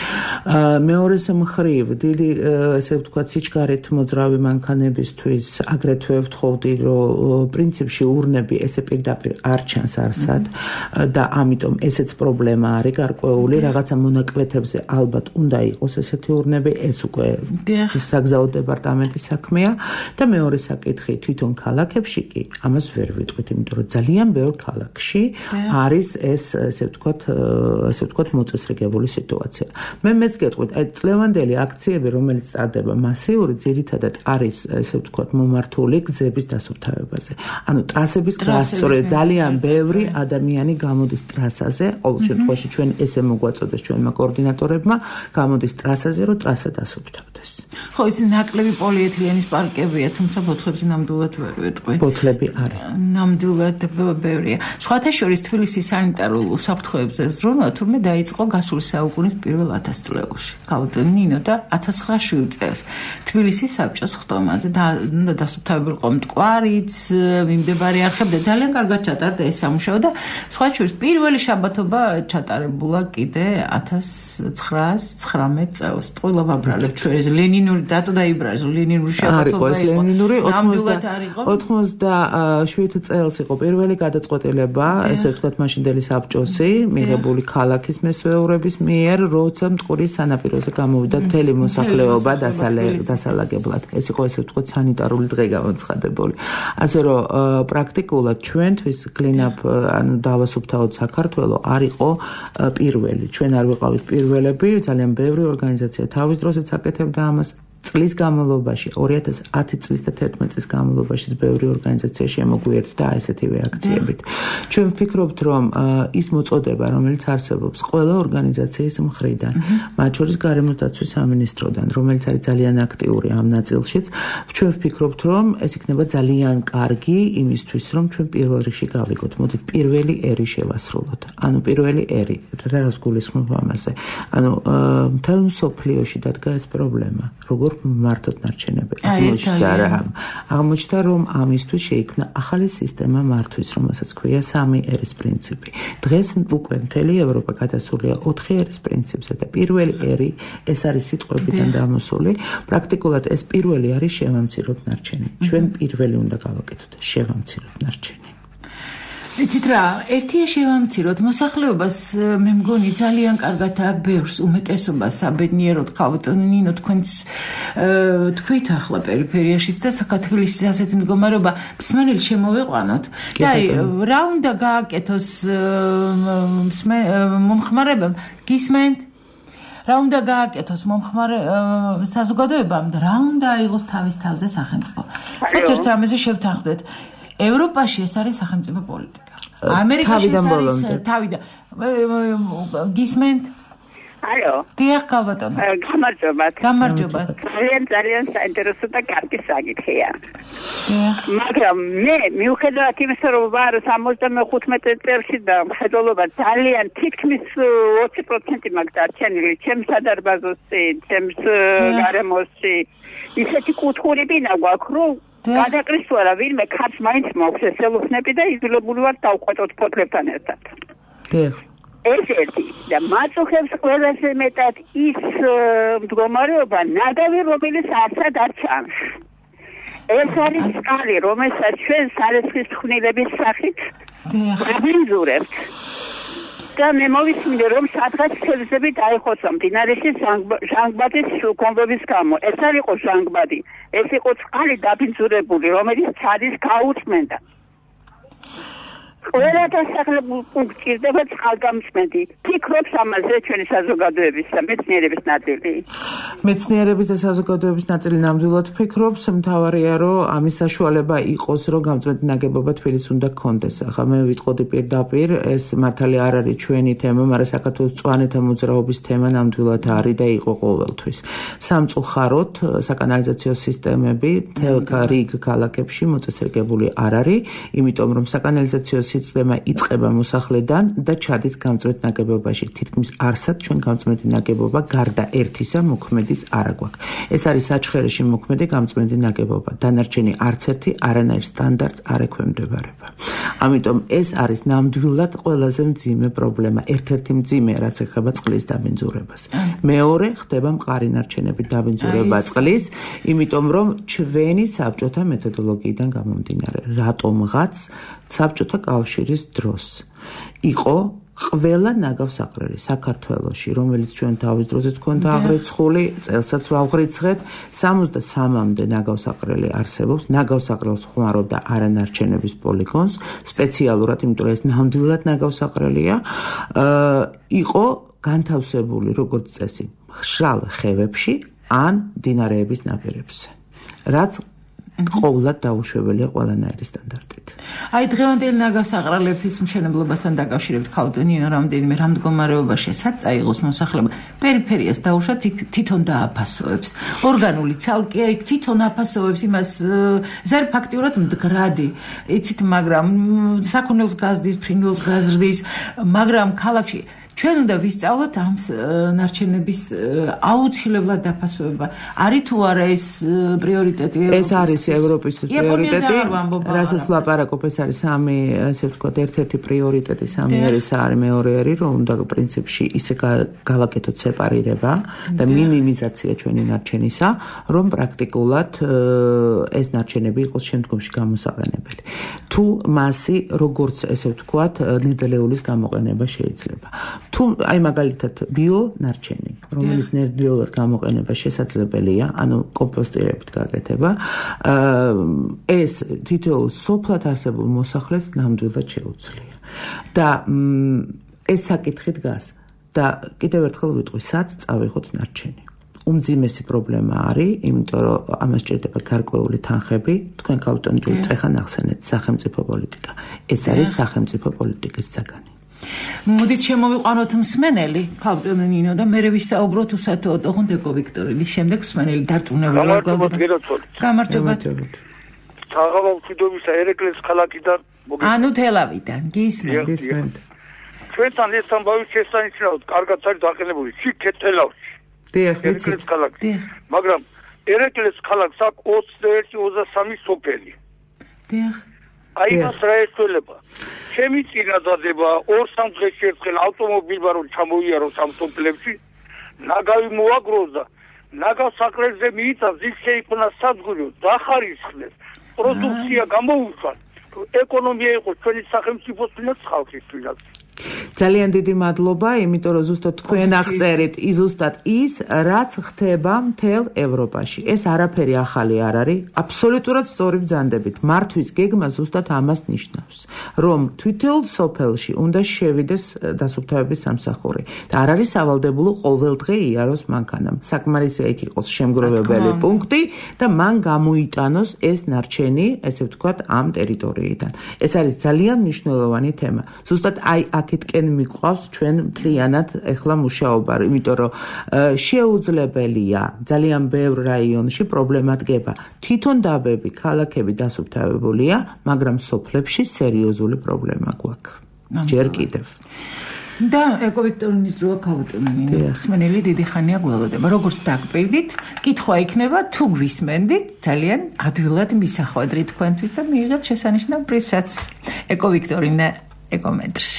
მეორეს მხრივ, დიდი ესე ვთქვათ, სიჩქარით მოძრავი მანქანებისთვის აგრეთვე ვთხოვდი, რომ პრინციპში ურნები ესე პირდაპირ არ ჩანს არსად და ამიტომ ესეც პრობლემა არის გარკვეული, რაღაცა მონაკვეთებს ალბათ უნდა იყოს ესეთი ურნები, ეს უკვე საგზაო დეპარტამენტის საქმეა და მეორე საკითხი თვითონ ქალაქებში კი ამას ვერ ვიტყვით, იმიტომ რომ ძალიან ბევრ ქალაქში არის ეს ესე ვთქვათ, ესე ვთქვათ მოწესრიგებული სიტუაცია. მე მეც გეტყვით, აი წლევანდელი აქციები, რომელიც ტარდება მასიური, ძირითადად არის ესე ვთქვათ მომართული გზების დასუფთავებაზე. ანუ ტრასების გასწორებით ძალიან ბევრი ადამიანი გამოდის ტრასაზე, ყოველ შემთხვევაში ჩვენ ესე მოგვაწოდეს ჩვენმა კოორდინატორებმა გამოდის ტრასაზე, რომ ტრასა დასუფთავდეს. ხო, ის ნაკლები პოლიეთილენის პარკებია, თუმცა ბოთლებზე ნამდვილად ვერ ვეტყვი. ბოთლები არა. ნამდვილად ბევრია. სხვათა შორის თბილისის სანიტარულ უსაფრთხოებზე ზრუნვა თურმე დაიწყო გასული საუკუნის პირველ ათას წლებში. ქალბატონო ნინო და ათას ცხრაასი წელს თბილისის საბჭოს ხტომაზე და უნდა დასუფთავებულიყო მტკვარიც, მიმდებარე არხები და ძალიან კარგად ჩატარდა ეს სამუშაო და სხვათა შორის პირველი შაბათობა ჩატარებულა კიდე ათას ცხრაასი ცხრამეტ წელს. ყველა ვაბრალებ ჩვენ ლენინური დატო დაიბრაზ, ლენინური შაბათობა იყო. ლენინური ოცდაშვიდ წელს იყო პირველი გადაწყვეტილება, ესე ვთქვათ, მაშინდელი საბჭოსი, მიღებული ქალაქის მესვეურების მიერ, როცა მტკვრის სანაპიროზე გამოვიდა მთელი მოსახლეობა დასალაგებლად. ეს იყო ესე ვთქვათ სანიტარული დღე გამოცხადებული. ასე რომ პრაქტიკულად ჩვენთვის კლინაპ, ანუ დავასუფთავოთ საქართველო არ იყო პირველი. ჩვენ არ ვიყავით პირველები, ძალიან ბევრი ორგანიზაცია თავის დროსაც აკეთებდა ამას. წლის განმავლობაში, ორი ათას ათი წლის და თერთმეტ წლის განმავლობაში ბევრი ორგანიზაცია შემოგვიერთდა ესეთივე აქციებით. ჩვენ ვფიქრობთ, რომ ის მოწოდება, რომელიც არსებობს ყველა ორგანიზაციის მხრიდან, მათ შორის გარემოს დაცვის სამინისტროდან, რომელიც არის ძალიან აქტიური ამ ნაწილშიც, ჩვენ ვფიქრობთ, რომ ეს იქნება ძალიან კარგი იმისთვის, რომ ჩვენ პირველ რიგში გავიგოთ. მოდით პირველი ერი შევასრულოთ. ანუ პირველი ერი, რა რას გულისხმობ ამაზე? ანუ მთელ მსოფლიოში დადგა ეს პრობლემა. როგორ მართოთ ნარჩენები. აღმოჩნდა რა? აღმოჩნდა რომ ამისთვის შეიქმნა ახალი სისტემა მართვის, რომელსაც ქვია სამი ერის პრინციპი. დღეს უკვე მთელი ევროპა გადასულია ოთხი ერის პრინციპზე და პირველი ერი ეს არის სიტყვებიდან დამოსული. პრაქტიკულად ეს პირველი არის შევამციროთ ნარჩენი. ჩვენ პირველი უნდა გავაკეთოთ შევამციროთ ნარჩენი. იცით რა, ერთია შევამციროთ მოსახლეობას, მე მგონი ძალიან კარგად აქ ბევრს უმეტესობას საბედნიეროდ ქავტონინო თქვენს თქვით ახლა პერიფერიაშიც და საქართველოს ასეთი მდგომარეობა მსმენელი შემოვიყვანოთ. და აი რა უნდა გააკეთოს მომხმარებამ გისმენთ? რა უნდა გააკეთოს მომხმარე საზოგადოებამ და რა უნდა აიღოს თავის თავზე სახელმწიფო? ერთ რამეზე შევთანხმდეთ. ევროპაში ეს არის სახელმწიფო პოლიტიკა. ამერიკაში ეს არის თავიდან. გისმენთ? ალო. დიახ, ქალბატონო. გამარჯობათ. გამარჯობათ. ძალიან ძალიან საინტერესო და კარგი საკითხია. მაგრამ მე მიუხედავად იმისა, რომ ვარ სამოცდამეხუთმეტე წელში და მხედველობა ძალიან თითქმის ოცი პროცენტი მაქვს დარჩენილი ჩემს სადარბაზოში, ჩემს გარემოში, ისეთი კუთხური ბინა გვაქვს, რომ გადაკრისო არა ვინმე ქარს მაინც მოქვს ესელუხნები და იძულებული ვარ დავყვეტოთ ფოთლებთან ერთად. დიახ. ეს ერთი და მაწუხებს ყველაზე მეტად ის მდგომარეობა ნადავი, რომელიც არსად არ ჩანს. ეს არის წყალი, რომელსაც ჩვენ სარესხის თხნილების სახით ვაბინძურებთ. და მე მოვისმინე რომ სადღაც თევზები დაიხოცა მდინარეში ჟანგბადის კონვების გამო. ეს არ იყო ჟანგბადი, ეს იყო წყალი დაბინძურებული, რომელიც ჩადის გაუწმენდა. ყველა დასახლებულ პუნქტს ჭირდება წყალგამწმენდი. ფიქრობს ამაზე ჩვენი საზოგადოების და მეცნიერების ნაწილი? მეცნიერების და საზოგადოების ნაწილი ნამდვილად ფიქრობს, მთავარია რომ ამის საშუალება იყოს, რომ გამწმენდი ნაგებობა თბილისს უნდა გქონდეს. ახლა მე ვიტყოდი პირდაპირ, ეს მართალი არ არის ჩვენი თემა, მაგრამ საქართველოს მწვანეთა მოძრაობის თემა ნამდვილად არის და იყო ყოველთვის. სამწუხაროდ საკანალიზაციო სისტემები მთელ რიგ ქალაქებში მოწესრიგებული არ არის, იმიტომ რომ საკანალიზაციო სისტემა იწყება მოსახლედან და ჩადის გამწმენდ ნაგებობაში. თითქმის არსად ჩვენ გამწმენდი ნაგებობა გარდა ერთისა მოქმედის არ აქვს. ეს არის საჩხერეში მოქმედი გამწმენდი ნაგებობა. დანარჩენი არც ერთი არანაირ სტანდარტს არ ექვემდებარება. ამიტომ ეს არის ნამდვილად ყველაზე მძიმე პრობლემა. ერთ-ერთი მძიმე, რაც ეხება წყლის დაბინძურებას. მეორე ხდება მყარი ნარჩენებით დაბინძურება წყლის, იმიტომ რომ ჩვენი საბჭოთა მეთოდოლოგიიდან გამომდინარე, რატომღაც საბჭოთა კავშირის დროს იყო ყველა ნაგავსაყრელი საქართველოში, რომელიც ჩვენ თავის დროზე თქვენდა აღრიცხული, წელსაც ვაღვრიცხეთ, სამოცდასამამდე ნაგავსაყრელი არსებობს, ნაგავსაყრელს ხმარობდა არანარჩენების პოლიგონს, სპეციალურად, იმიტომ რომ ეს ნამდვილად ნაგავსაყრელია, იყო განთავსებული როგორც წესი მშრალ ხევებში ან მდინარეების ნაპირებზე, რაც ყოველად დაუშვებელია ყველანაირი სტანდარტით. აი დღევანდელი ნაგავსაყრელებს ის მშენებლობასთან დაკავშირებით ქალტონინო რამდენიმე რამ მდგომარეობაში საწაიღოს მოსახლეობა პერიფერიას დაუშვა თვითონ დააფასოებს. ორგანული ცალკე თვითონ აფასოებს იმას, ეს არის ფაქტიურად მდგრადი. იცით, მაგრამ საქონელს გაზრდის, ფრინველს გაზრდის, მაგრამ ქალაქში ჩვენ უნდა ვისწავლოთ ამ ნარჩენების აუცილებლად დაფასება. არის თუ არა ეს პრიორიტეტი? ეს არის ევროპის პრიორიტეტი, რასაც ვლაპარაკობ, ეს არის სამი, ასე ვთქვათ, ერთ-ერთი პრიორიტეტი, სამი არის, არის მეორე არის, რომ უნდა პრინციპში ისე გავაკეთოთ სეპარირება და მინიმიზაცია ჩვენი ნარჩენისა, რომ პრაქტიკულად ეს ნარჩენები იყოს შემდგომში გამოსაყენებელი. თუ მასი, როგორც ესე ვთქვათ, ნედლეულის გამოყენება შეიძლება. თუ აი მაგალითად ბიონარჩენი, რომელიც ნედლეულად გამოყენება შესაძლებელია, ანუ კომპოსტირებით გაკეთება, ეს თითოეულ სოფლად არსებულ მოსახლეს ნამდვილად შეუძლია. და ეს საკითხი დგას და კიდევ ერთხელ ვიტყვი, სად წავიღოთ ნარჩენი. უმძიმესი პრობლემა არის, იმიტომ რომ ამას ჭირდება გარკვეული თანხები, თქვენ ქალბატონი ჯერ წეხან ახსენეთ სახელმწიფო პოლიტიკა. ეს არის სახელმწიფო პოლიტიკის საგანი. მოდით შემოვიყვანოთ მსმენელი ქალბატონინო და მე ვისაუბროთ უსათოოდ ოღონდ ვიქტორინის შემდეგ მსმენელი დარწმუნებული გამარჯობა გეროცოთ. გამარჯობა. თაღავა მშვიდობისა ერეკლეს ქალაქიდან ანუ თელავიდან გისმენთ. გისმენთ. ჩვენთან ეს ამბავი შესანიშნავად კარგად არის დაყენებული სიქეთ თელავში. დიახ, ერეკლეს ქალაქი. მაგრამ ერეკლეს ქალაქს აქვს ოცდაერთი ოცდასამი სოფელი. დიახ. აი მას რა ეცვლება? ჩემი წინადადება ორ სამ დღეში ერთხელ ავტომობილმა რომ ჩამოიაროს ამ სოფლებში, ნაგავი მოაგროს და ნაგავს საკრებზე მიიწევს, ის შეიქმნა სადგური, დახარისხლეს, პროდუქცია გამოუშვას, ეკონომია იყოს ჩვენი სახელმწიფოსთვის ხალხისთვისაც. ძალიან დიდი მადლობა, იმიტომ რომ ზუსტად თქვენ აღწერით ზუსტად ის, რაც ხდება მთელ ევროპაში. ეს არაფერი ახალი არ არის, აბსოლუტურად სწორი ბრძანდებით. მართვის გეგმა ზუსტად ამას ნიშნავს, რომ თითოეულ სოფელში უნდა შევიდეს დასუფთავების სამსახური და არ არის სავალდებულო ყოველდღე იაროს მანქანამ. საკმარისია იქ იყოს შემგროვებელი პუნქტი და მან გამოიტანოს ეს ნარჩენი, ესე ვთქვათ, ამ ტერიტორიიდან. ეს არის ძალიან მნიშვნელოვანი თემა. ზუსტად აი აქეთკენ მიყვავს ჩვენ მთლიანად ეხლა მუშაობა, იმიტომ რომ შეუძლებელია ძალიან ბევრ რაიონში პრობლემა დგება. თვითონ დაბები, ქალაქები დასუფთავებულია, მაგრამ სოფლებში სერიოზული პრობლემა გვაქვს. ჯერ კიდევ. და ეკოვიქტორინის დროა ქავატონანი. მსმენელი დიდი ხანია გველოდება. როგორც დაგპირდით, კითხვა იქნება თუ გვისმენდით, ძალიან ადვილად მისახვედრი თქვენთვის და მიიღებთ შესანიშნავ პრიზსაც. ეკოვიქტორინა ეკომეტრში.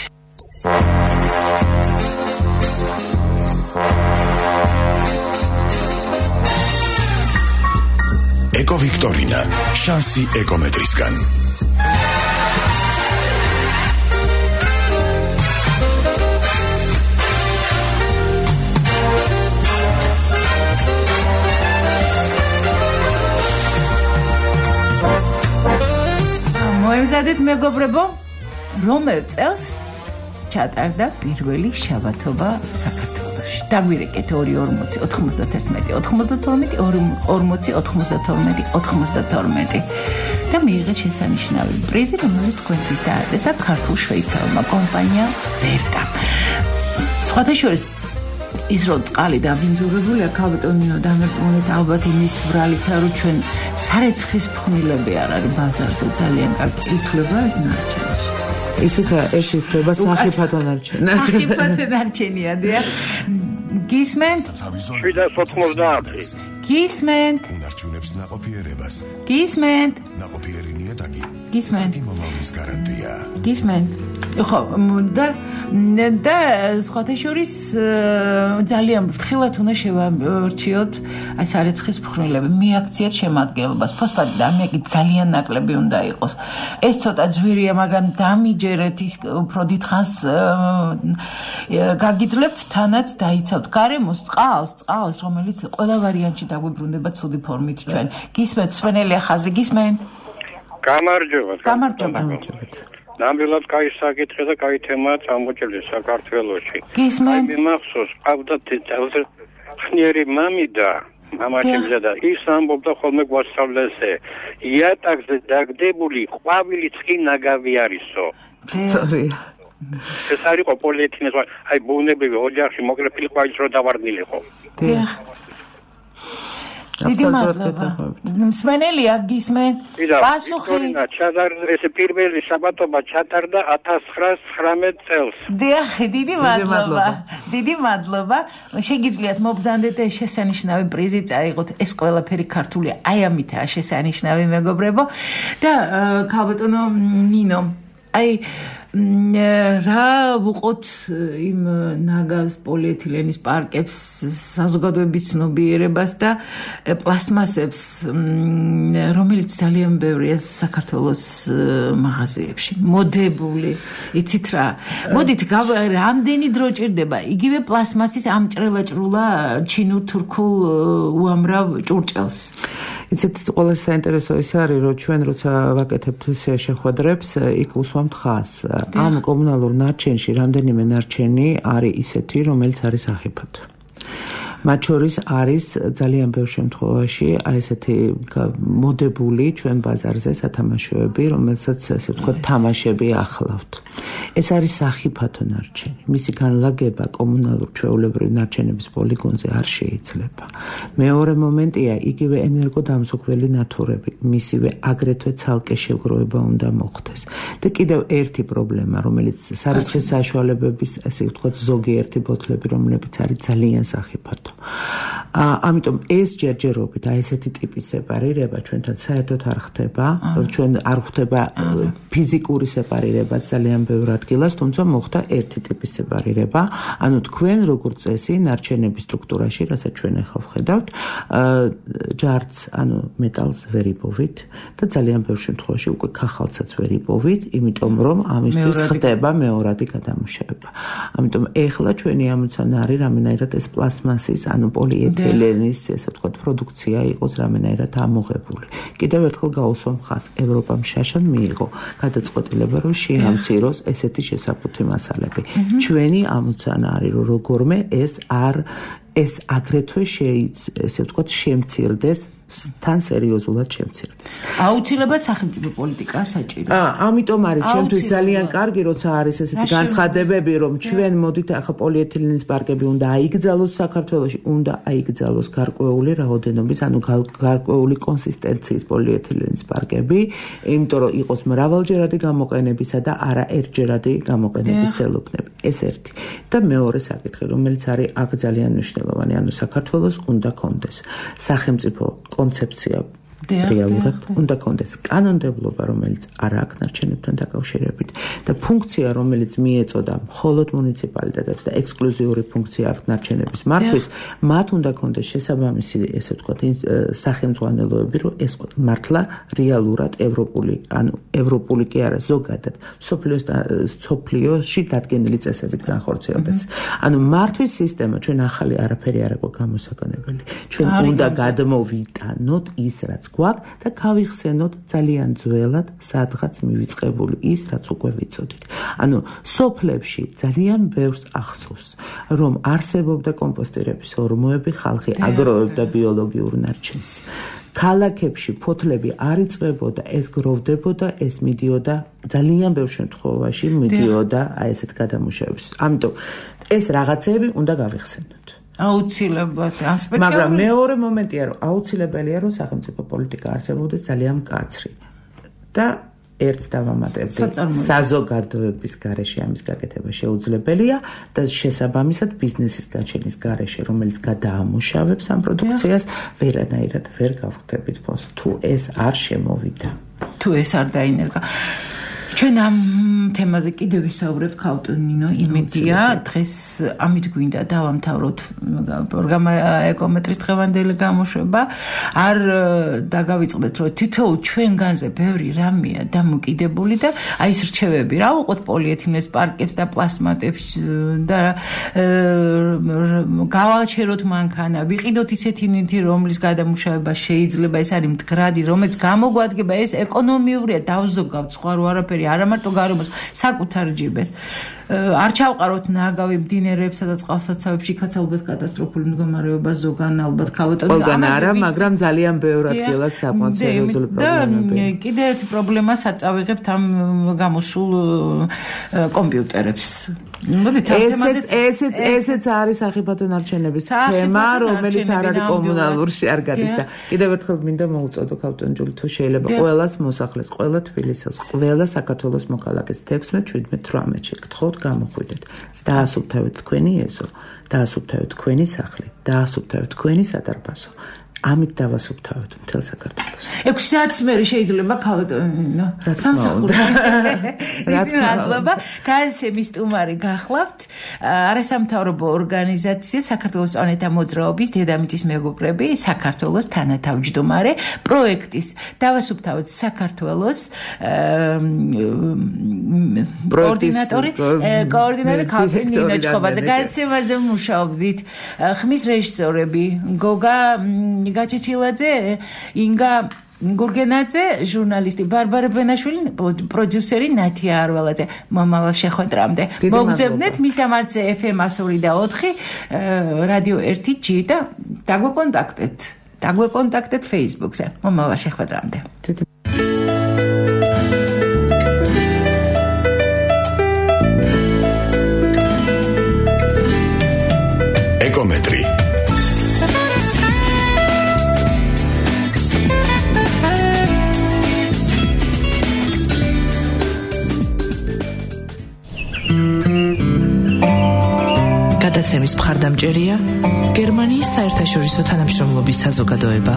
ეკოვიქტორინა, შანსი ეკომეტრისგან. მოემზადეთ მეგობრებო, რომელ წელს ჩატარდა პირველი შაბათობა საქართველოში. დაგვირეკეთ ორი ორმოცი ოთხმოცდათერთმეტი ოთხმოცდათორმეტი ორმოცი ოთხმოცდათორმეტი ოთხმოცდათორმეტი და მიიღეთ შესანიშნავი პრიზი, რომელიც თქვენთვის დააწესა ქართულ-შვეიცარიულმა კომპანიამ ვერტა. სხვათა შორის ის რომ წყალი დაბინძურებულია ქავატონინო დამერწმუნეთ ალბათ იმის ვრალიცა რომ ჩვენ სარეცხის ფხვნილები არ არის ბაზარზე ძალიან კარგი ითვლება ეს ნარჩენი. იცით რა ერთი ხდება სახიფათო ნარჩენი. სახიფათო ნარჩენია დია. გისმენთ? შვიდ ოცდაათი. გისმენთ? უნარჩუნებს ნაყოფიერებას. გისმენთ? ნაყოფიერი ნიადაგი. გისმენთ? იმომავლის გარანტია. გისმენთ? ხო, და და სხვათა შორის ძალიან ფრთხილად უნდა შევარჩიოთ აი სარეცხის ფხვნილები, მიაქციეთ შემადგენლობას, ფოსფატი და ამიაკი ძალიან ნაკლები უნდა იყოს. ეს ცოტა ძვირია, მაგრამ დამიჯერეთ ის უფრო დიდხანს გაგიძლებთ, თანაც დაიცავთ გარემოს წყალს, წყალს, რომელიც ყველა ვარიანტში დაგვიბრუნდება ცუდი ფორმით ჩვენ. გისმენთ, სვენელია ხაზი, გისმენთ? გამარჯობა. გამარჯობა. ნამდვილად კაი საკითხი და კაი თემაა წამოჭრილი საქართველოში. გისმენთ? მე მახსოვს, ყავდა ხნიერი მამი და მამაჩემსა და ის ამბობდა ხოლმე გვასწავლესე, იატაკზე დაგდებული ყვავილი ცხინაგავი არისო. სწორია. ეს არის ყო პოლიეთილენის, აი ბუნებრივი ოჯახში მოკლებული ყვავილის რო დავარდნილიყო. დიახ. დიდი მადლობა. მსმენელია გისმენ? პასუხი. ეს პირველი შაბათობა ჩატარდა ათას ცხრაას ცხრამეტ წელს. დიახ, დიდი მადლობა. დიდი მადლობა. შეგიძლიათ მობრძანდეთ შესანიშნავი პრიზი წაიღოთ. ეს ყველაფერი ქართულია. აი ამითაა შესანიშნავი მეგობრებო. და ქალბატონო ნინო, აი რა ვუყოთ იმ ნაგავს პოლიეთილენის პარკებს, საზოგადოების ცნობიერებას და პლასტმასებს, რომელიც ძალიან ბევრია საქართველოს მაღაზიებში. მოდებული, იცით რა. მოდით, რამდენი დრო ჭირდება იგივე პლასტმასის ამჭრელა-ჭრულა ჩინურ თურქულ უამრავ ჭურჭელს. იცით, ყველა საინტერესო ის არის, რომ ჩვენ როცა ვაკეთებთ შეხვედრებს, იქ უსვამთ ხაზს. ამ კომუნალურ ნარჩენში რამდენიმე ნარჩენი არის ისეთი, რომელიც არის სახიფათო. მათ შორის არის ძალიან ბევრ შემთხვევაში აი ესეთი მოდებული ჩვენ ბაზარზე სათამაშოები, რომელსაც ასე ვთქვათ თამაშები ახლავთ. ეს არის სახიფათო ნარჩენი. მისი განლაგება კომუნალურ ჩვეულებრივ ნარჩენების პოლიგონზე არ შეიძლება. მეორე მომენტია იგივე ენერგოდამზუგებელი ნათურები, მისივე აგრეთვე ცალკე შეგროვება უნდა მოხდეს. და კიდევ ერთი პრობლემა, რომელიც სარეცხის საშუალებების, ასე ვთქვათ, ზოგიერთი ბოთლები, რომლებიც არის ძალიან სახიფათო. ამიტომ ეს ჯერჯერობით აი ესეთი ტიპის სეპარირება ჩვენთან საერთოდ არ ხდება, ჩვენ არ ხდება ფიზიკური სეპარირება ძალიან ბევრ ადგილას, თუმცა მოხდა ერთი ტიპის სეპარირება, ანუ თქვენ როგორც წესი ნარჩენების სტრუქტურაში, რასაც ჩვენ ახლა ვხედავთ, ჯარც, ანუ მეტალს ვერ იპოვით და ძალიან ბევრ შემთხვევაში უკვე ქახალცაც ვერ იპოვით, იმიტომ რომ ამისთვის ხდება მეორადი გადამუშავება. ამიტომ ეხლა ჩვენი ამოცანა არის რამენაირად ეს პლასმასის, ანუ პოლიეთილენის, ესე ვთქვათ, პროდუქცია იყოს რამენაირად ამოღებული. კიდევ ერთხელ გაუსვამ ხაზს, ევროპამ შაშან მიიღო გადაწყვეტილება, რომ შეამციროს ესეთი შესაფუთი მასალები. ჩვენი ამოცანა არის, რომ როგორმე ეს არ ეს აგრეთვე შეიც, ესე ვთქვათ, შემცირდეს თან სერიოზულად შემცირდეს. აუცილებლად სახელმწიფო პოლიტიკა საჭირო. აა, ამიტომ არის ჩემთვის ძალიან კარგი, როცა არის ესეთი განცხადებები, რომ ჩვენ მოდით ახლა პოლიეთილენის პარკები უნდა აიგზალოს საქართველოში, უნდა აიგზალოს გარკვეული რაოდენობის, ანუ გარკვეული კონსისტენციის პოლიეთილენის პარკები, იმიტომ რომ იყოს მრავალჯერადი გამოყენებისა და არა ერთჯერადი გამოყენების ცელოფნები. ეს ერთი. და მეორე საკითხი, რომელიც არის აქ ძალიან მნიშვნელოვანი, ანუ საქართველოს უნდა კონდეს სახელმწიფო კონცეფცია რეალურად უნდა კონდეს კანონმდებლობა, რომელიც არ აქვს ნარჩენებთან დაკავშირებით და ფუნქცია, რომელიც მიეწოდა მხოლოდ მუნიციპალიტეტებს და ექსკლუზიური ფუნქცია აქვს ნარჩენების მართვის, მათ უნდა კონდეს შესაბამისი, ესე ვთქვათ, სახელმძღვანელოები, რომ ეს მართლა რეალურად ევროპული, ანუ ევროპული კი არა, ზოგადად სოფლიოს სოფლიოში დადგენილი წესებით განხორციელდეს. ანუ მართვის სისტემა ჩვენ ახალი არაფერი არ აქვს გამოსაგონებელი. ჩვენ უნდა გადმოვიტანოთ ის, რაც გვაქვს და გავიხსენოთ ძალიან ძველად სადღაც მივიწყებული ის, რაც უკვე ვიცოდით. ანუ სოფლებში ძალიან ბევრს ახსოვს, რომ არსებობდა კომპოსტირების ორმოები, ხალხი აგროვებდა ბიოლოგიურ ნარჩენს. ქალაქებში ფოთლები არ იწვებოდა, ეს გროვდებოდა, ეს მიდიოდა ძალიან ბევრ შემთხვევაში მიდიოდა აი ესეთ გადამუშავების. ამიტომ ეს რაღაცები უნდა გავიხსენოთ. აუცილებლად ასპეციალური. მაგრამ მეორე მომენტია, რომ აუცილებელია, რომ სახელმწიფო პოლიტიკა არსებობდეს ძალიან მკაცრი. და ერთს დავამატებდი, საზოგადოების გარეშე ამის გაკეთება შეუძლებელია და შესაბამისად ბიზნესის გაჩენის გარეშე, რომელიც გადაამუშავებს ამ პროდუქციას, ვერანაირად ვერ გავხდებით ფონს, თუ ეს არ შემოვიდა. თუ ეს არ დაინერგა. ჩვენ ამ თემაზე კიდევ ვისაუბრებთ, ქალტუნინო, იმედია, დღეს ამით გვინდა დავამთავროთ პროგრამა ეკომეტრის დღევანდელი გამოშვება. არ დაგავიწყდეთ, რომ თითოეულ ჩვენგანზე ბევრი რამეა დამოკიდებული და აი ეს რჩევები, რა უყოთ პოლიეთილენის პარკებს და პლასმატებს და გავაჩეროთ მანქანა, ვიყიდოთ ისეთი ნივთი, რომლის გადამუშავება შეიძლება, ეს არის მდგრადი, რომელიც გამოგვადგება, ეს ეკონომიურია, დავზოგავთ სხვა რო არაფერი არა მარტო გარემოს, საკუთარ ჯიბეს. არ ჩავყაროთ ნაგავი მდინარეებსა და წყალსაცავებში, იქაც ალბათ კატასტროფული მდგომარეობა ზოგან ალბათ ქალბატონი. ყველგან არა, მაგრამ ძალიან ბევრ ადგილას საკმაოდ სერიოზული პრობლემებია. და კიდე ერთი პრობლემა საწავიღებთ ამ გამოსულ კომპიუტერებს. ესეც ესეც ესეც არის სახიფათო ნარჩენების თემა, რომელიც არ არის კომუნალურში არ გადის და კიდევ ერთხელ მინდა მოუწოდო ქალბატონი, თუ შეიძლება ყველას მოსახლეს, ყველა თბილისელს, ყველა საქართველოს მოქალაქეს თექვსმეტ, შვიდმეტ, თვრამეტში გთხოვთ გამოხვიდეთ. დაასუფთავეთ თქვენი ეზო, დაასუფთავეთ თქვენი სახლი, დაასუფთავეთ თქვენი სადარბაზო. ამით დავასუფთავეთ მთელ საქართველოს. ექვსი საათის მერე შეიძლება ქალბატონო სამსახური. რა თქმა უნდა, განსემის სტუმარი გახლავთ არასამთავრობო ორგანიზაცია საქართველოს წონეთა მოძრაობის დედამიწის მეგობრები, საქართველოს თანათავმჯდომარე პროექტის დავასუფთავეთ საქართველოს კოორდინატორი კოორდინატორი ქალბატონი ნინოჩხობაძე. განსემაზე მუშაობდით ხმის რეჟისორები გოგა გაჩეჩილაძე, ინგა გურგენაძე, ჟურნალისტი ბარბარა ბენაშვილი, პროდიუსერი ნათია არველაძე. მომავალ შეხვედრამდე მოგძებნეთ მისამართზე ეფ ემ ასული და ოთხი, რადიო ერთი ჯი და დაგვეკონტაქტეთ. დაგვეკონტაქტეთ Facebook-ზე. მომავალ შეხვედრამდე. ეკომეტრი გადაცემის მხარდამჭერია გერმანიის საერთაშორისო თანამშრომლობის საზოგადოება.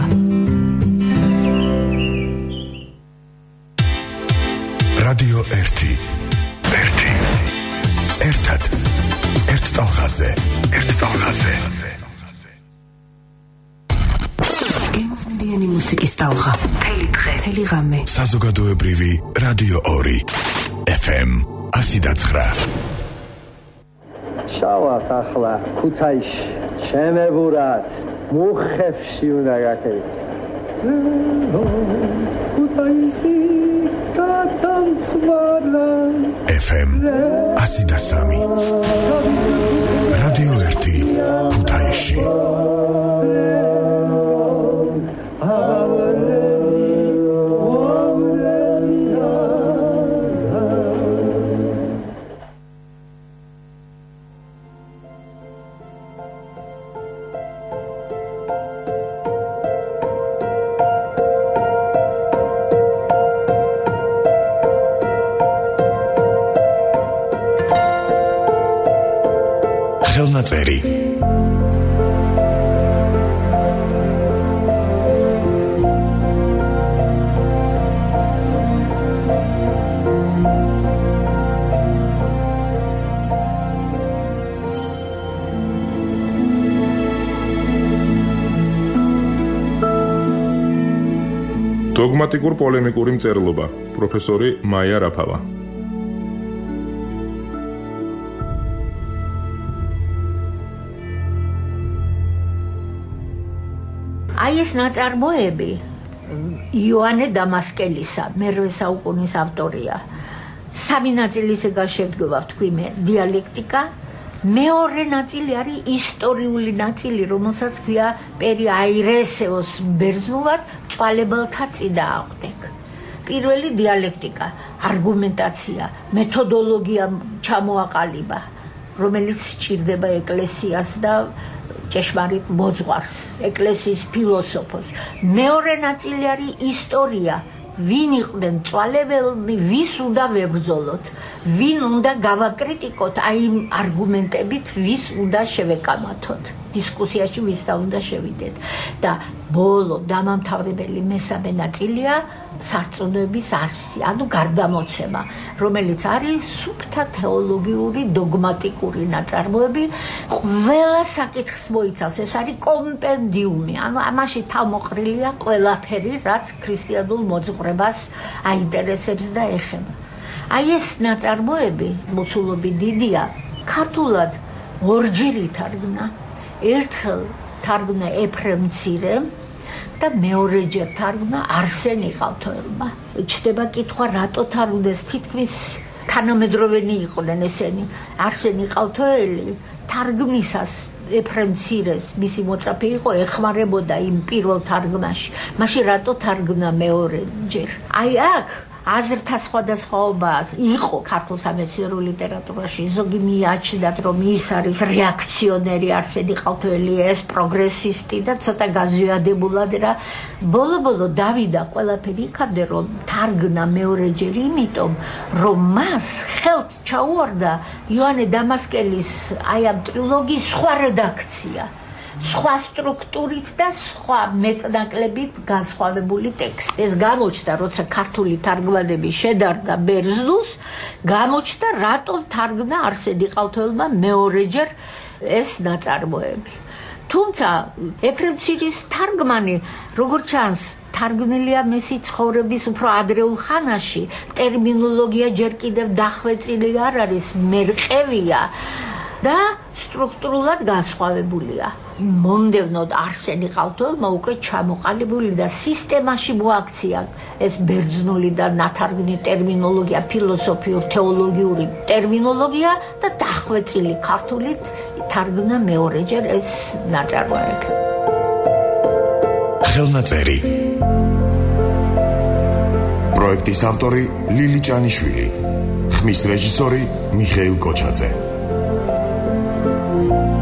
რადიო ერთი. ერთი. ერთად. ერთ ტალღაზე. ერთ ტალღაზე. გემოვნიანი მუსიკის ტალღა. თელი დღე, თელი ღამე. საზოგადოებრივი რადიო ორი. ეფ ემ ასი და ცხრა. შავად ახლა ქუთაისში შემებურად მუხებში უნდა გაკეთდეს. ქუთაისი კატამცვარა ეფ ემ ასი და სამი. რადიო ერთი ქუთაისში. ხელნაწერი დოგმატიკურ პოლემიკური მწერლობა პროფესორი მაია რაფავა. აი ეს ნაწარმოები იოანე დამასკელისა მერვე საუკუნის ავტორია. სამი ნაწილისგან შედგება, ვთქვი მე, დიალექტიკა. მეორე ნაწილი არის ისტორიული ნაწილი, რომელსაც ქვია პერი აირესეოს ბერძნულად წვალებელთა წინააღმდეგ. პირველი დიალექტიკა, არგუმენტაცია, მეთოდოლოგია ჩამოაყალიბა, რომელიც სჭირდება ეკლესიას და ჭეშმარიტ მოძღვარს, ეკლესიის ფილოსოფოს. მეორე ნაწილი არის ისტორია. ვინ იყვნენ წვალებელნი, ვის უნდა ვებრძოლოთ, ვინ უნდა გავაკრიტიკოთ, აი იმ არგუმენტებით ვის უნდა შევეკამათოთ, დისკუსიაში ვისთან უნდა შევიდეთ. და ბოლო დამამთავრებელი მესამე ნაწილია სარწმუნოების არსი, ანუ გარდამოცემა, რომელიც არის სუფთა თეოლოგიური დოგმატიკური ნაწარმოები, ყველა საკითხს მოიცავს, ეს არის კომპენდიუმი, ანუ ამაში თავმოყრილია ყველაფერი, რაც ქრისტიანულ მოძღვრებას აინტერესებს და ეხება. აი ეს ნაწარმოები, მოცულობი დიდია, ქართულად ორჯერ ითარგმნა. ერთხელ თარგმნა ეფრემ მცირემ და მეორეჯერ თარგმნა არსენ იყალთოელმა. ჩდება კითხვა, რატო თარგმნეს, თითქმის თანამედროვენი იყვნენ ესენი. არსენ იყალთოელი თარგმნისას ეფრემ მცირეს მისი მოწაფე იყო, ეხმარებოდა იმ პირველ თარგმნაში. მაშინ რატო თარგმნა მეორეჯერ? აი აქ აზრთა სხვადასხვაობა იყო ქართულ სამეცნიერო ლიტერატურაში. ზოგი მიაჩნდათ, რომ ის არის რეაქციონერი არსენ იყალთოელი, ეს პროგრესისტი და ცოტა გაზვიადებულად რა. ბოლო-ბოლო დავიდა ყველაფერი იქამდე, რომ თარგმნა მეორეჯერ, იმიტომ რომ მას ხელთ ჩაუვარდა იოანე დამასკელის აი ამ ტრილოგიის სხვა რედაქცია, სხვა სტრუქტურით და სხვა მეტნაკლებით განსხვავებული ტექსტი. ეს გამოჩნდა, როცა ქართული თარგმანები შედარდა ბერძნულს, გამოჩნდა, რატომ თარგმნა არსენ იყალთოელმა მეორეჯერ ეს ნაწარმოები. თუმცა ეფრემ მცირის თარგმანი, როგორც ჩანს, თარგმნილია მისი ცხოვრების უფრო ადრეულ ხანაში, ტერმინოლოგია ჯერ კიდევ დახვეწილი არ არის, მერყევია და სტრუქტურულად განსხვავებულია. მომდევნოდ არსენ იყალთოელმა უკვე ჩამოყალიბებული და სისტემაში მოაქცია ეს ბერძნული და ნათარგმნი ტერმინოლოგია, ფილოსოფიურ თეოლოგიური ტერმინოლოგია და დახვეწილი ქართულით თარგმნა მეორეჯერ ეს ნაწარმოები. ხელნაწერი პროექტის ავტორი ლილი ჭანიშვილი, ხმის რეჟისორი მიხეილ კოჩაძე.